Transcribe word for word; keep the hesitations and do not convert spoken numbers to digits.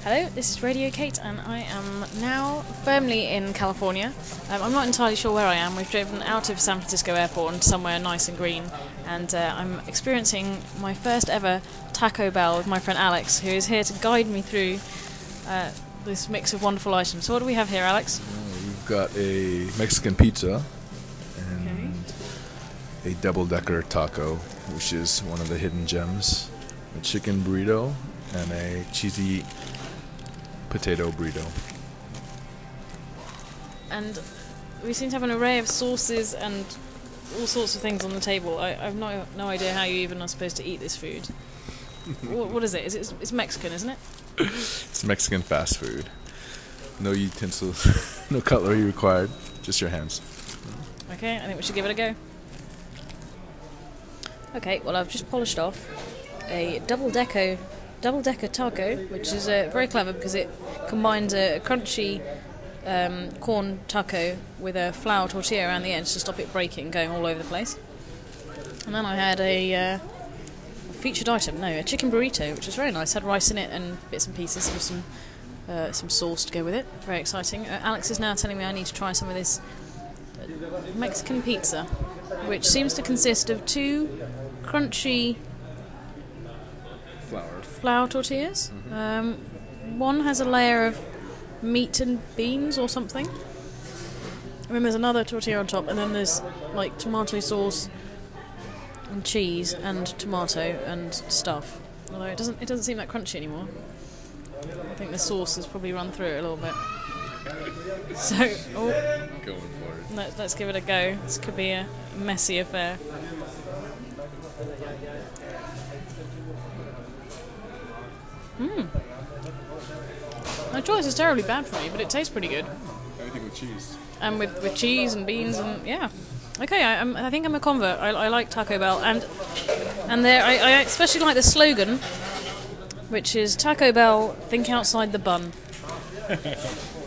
Hello, this is Radio Kate, and I am now firmly in California. Um, I'm not entirely sure where I am. We've driven out of San Francisco Airport and somewhere nice and green, and uh, I'm experiencing my first ever Taco Bell with my friend Alex, who is here to guide me through uh, this mix of wonderful items. So what do we have here, Alex? Uh, we've got a Mexican pizza and okay. a double-decker taco, which is one of the hidden gems, a chicken burrito, and a cheesy potato burrito. And we seem to have an array of sauces and all sorts of things on the table. I, I have no, no idea how you even are supposed to eat this food. what, what is it? Is it? It's Mexican, isn't it? It's Mexican fast food. No utensils, no cutlery required, just your hands. Okay, I think we should give it a go. Okay, well I've just polished off a double-decker double-decker taco, which is uh, very clever because it combines a crunchy um, corn taco with a flour tortilla around the edge to stop it breaking, going all over the place. And then I had a, uh, a featured item, no, a chicken burrito, which was very nice. Had rice in it and bits and pieces and some uh, some sauce to go with it. Very exciting. Uh, Alex is now telling me I need to try some of this Mexican pizza, which seems to consist of two crunchy Flour. flour tortillas. Mm-hmm. Um, one has a layer of meat and beans or something. And then there's another tortilla on top, and then there's like tomato sauce and cheese and tomato and stuff. Although it doesn't it doesn't seem that crunchy anymore. I think the sauce has probably run through it a little bit. So, oh, Going for it. let, let's give it a go. This could be a messy affair. Hmm. My choice is terribly bad for me, but it tastes pretty good. Anything with cheese. And with, with cheese and beans and yeah. Okay, I, I'm, I think I'm a convert. I, I like Taco Bell, and and there I, I especially like the slogan, which is Taco Bell, think outside the bun.